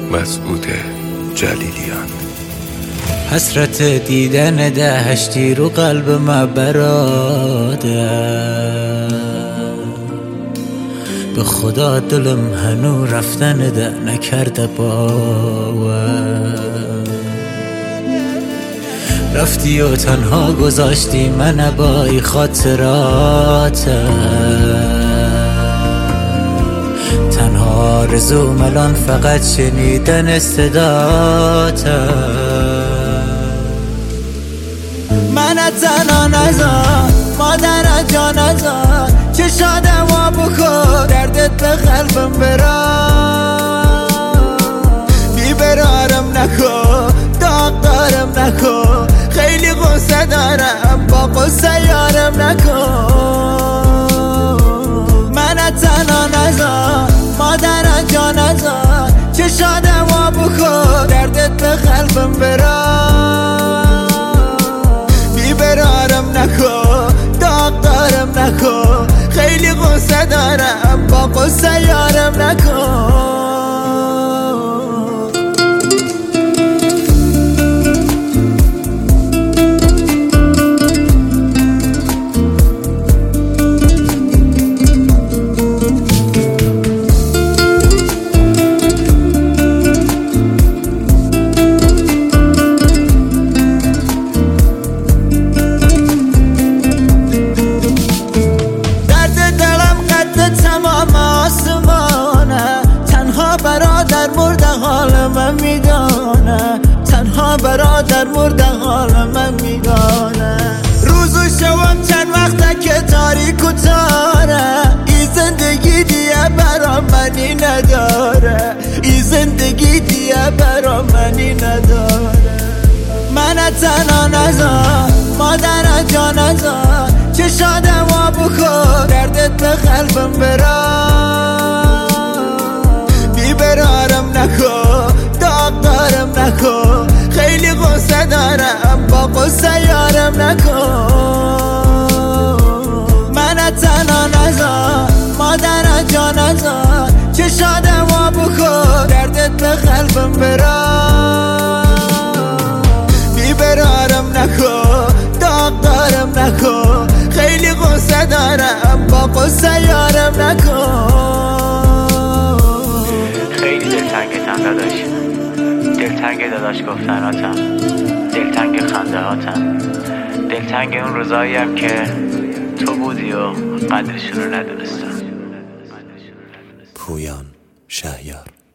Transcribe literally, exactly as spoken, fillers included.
مسعود جلیلیان. حسرت دیدن دهشتی رو قلب ما براده، به خدا دلم هنو رفتن ده نکرده باور. رفتی و تنها گذاشتی من با ای خاطرات، تنها آرزوم الان فقط شنیدن صدات. من تنها نزار مادر جا نزار، چشادم وا بکن دردت به قلبم برا. بیبرارم نکن داغ دارم نکن، خیلی غصه دارم با غصه یارم نکن. من تنها نزار مادر جا نزار، چشادم وا بکن دردت به قلبم برا. بیبرارم نکن داغ دارم نکن، خیلی غصه دارم با غصه یارم نکن. برادر مرده حال من میدانه، تنها برادر مرده حال من میدانه. روز و شبم چند وقته که تاریک و تاره، ای زندگی دیگه برا منی نداره، ای زندگی دیگه برا منی نداره. من تنها نزار مادر جا نزار، چشادم وا بکن دردت به قلبم برا. بیبرارم نکن داغ دارم نکن، خیلی غصه دارم با غصه یارم نکن. من تنها نزار مادر جا نزار، چشادم وا بکن دردت به قلبم برا. بیبرارم نکن داغ دارم نکن، خیلی غصه دارم با غصه یارم نکن. دلتنگتم داداش، دلتنگ داداش گفتناتم، دلتنگ خنده هاتم، دلتنگ اون روزاییم که تو بودی و قدرشون رو ندونستم. پویان شهیار.